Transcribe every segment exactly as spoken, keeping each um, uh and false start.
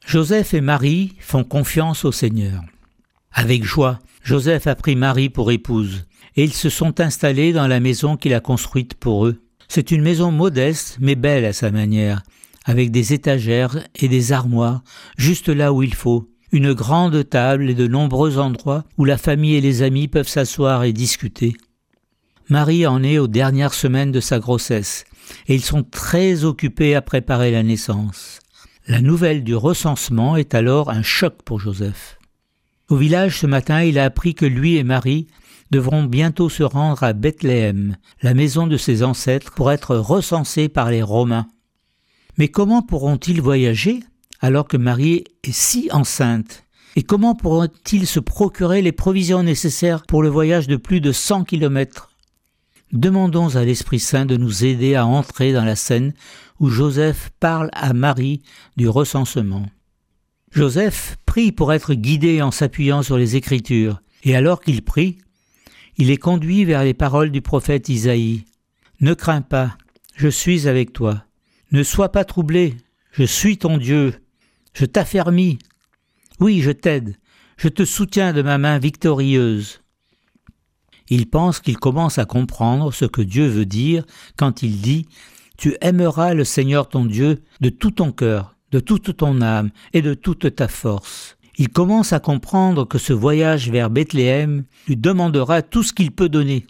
Joseph et Marie font confiance au Seigneur. Avec joie, Joseph a pris Marie pour épouse et ils se sont installés dans la maison qu'il a construite pour eux. C'est une maison modeste mais belle à sa manière, avec des étagères et des armoires juste là où il faut, une grande table et de nombreux endroits où la famille et les amis peuvent s'asseoir et discuter. Marie en est aux dernières semaines de sa grossesse et ils sont très occupés à préparer la naissance. La nouvelle du recensement est alors un choc pour Joseph. Au village ce matin, il a appris que lui et Marie devront bientôt se rendre à Bethléem, la maison de ses ancêtres, pour être recensés par les Romains. Mais comment pourront-ils voyager alors que Marie est si enceinte? Et comment pourront-ils se procurer les provisions nécessaires pour le voyage de plus de cent kilomètres? Demandons à l'Esprit Saint de nous aider à entrer dans la scène où Joseph parle à Marie du recensement. Joseph prie pour être guidé en s'appuyant sur les Écritures, et alors qu'il prie, il est conduit vers les paroles du prophète Isaïe. « Ne crains pas, je suis avec toi. Ne sois pas troublé, je suis ton Dieu. Je t'affermis. Oui, je t'aide, je te soutiens de ma main victorieuse. » Il pense qu'il commence à comprendre ce que Dieu veut dire quand il dit « Tu aimeras le Seigneur ton Dieu de tout ton cœur, de toute ton âme et de toute ta force. » Il commence à comprendre que ce voyage vers Bethléem lui demandera tout ce qu'il peut donner.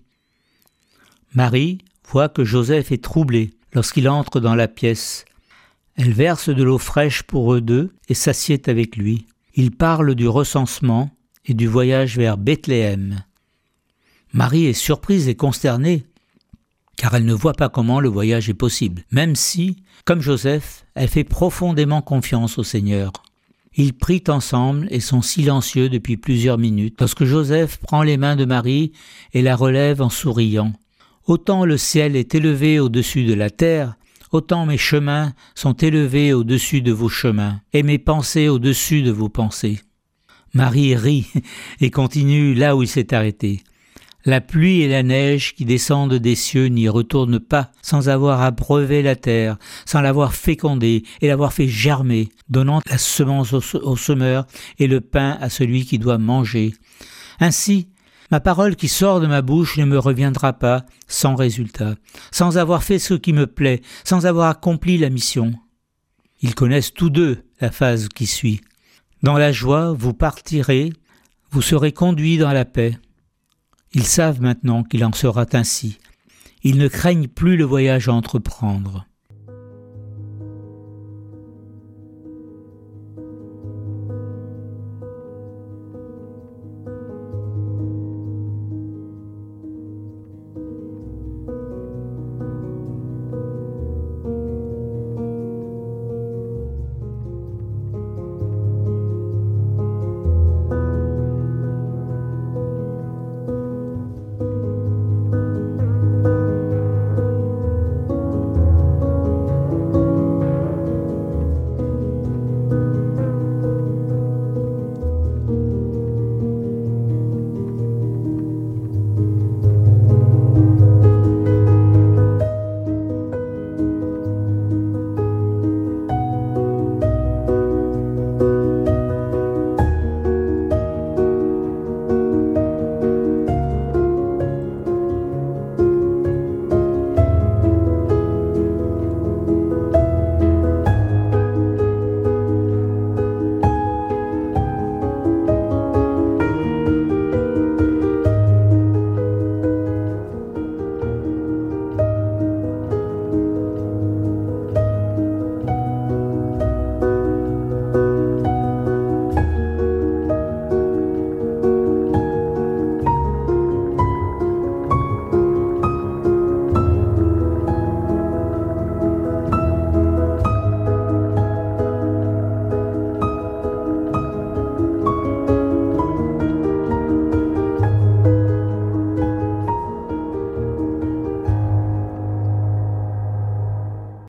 Marie voit que Joseph est troublé lorsqu'il entre dans la pièce. Elle verse de l'eau fraîche pour eux deux et s'assied avec lui. Il parle du recensement et du voyage vers Bethléem. Marie est surprise et consternée, car elle ne voit pas comment le voyage est possible, même si, comme Joseph, elle fait profondément confiance au Seigneur. Ils prient ensemble et sont silencieux depuis plusieurs minutes, lorsque Joseph prend les mains de Marie et la relève en souriant. « Autant le ciel est élevé au-dessus de la terre, autant mes chemins sont élevés au-dessus de vos chemins, et mes pensées au-dessus de vos pensées. » Marie rit et continue là où il s'est arrêté. La pluie et la neige qui descendent des cieux n'y retournent pas sans avoir abreuvé la terre, sans l'avoir fécondée et l'avoir fait germer, donnant la semence au, au semeur et le pain à celui qui doit manger. Ainsi, ma parole qui sort de ma bouche ne me reviendra pas sans résultat, sans avoir fait ce qui me plaît, sans avoir accompli la mission. Ils connaissent tous deux la phase qui suit. Dans la joie, vous partirez, vous serez conduits dans la paix. Ils savent maintenant qu'il en sera ainsi. Ils ne craignent plus le voyage à entreprendre.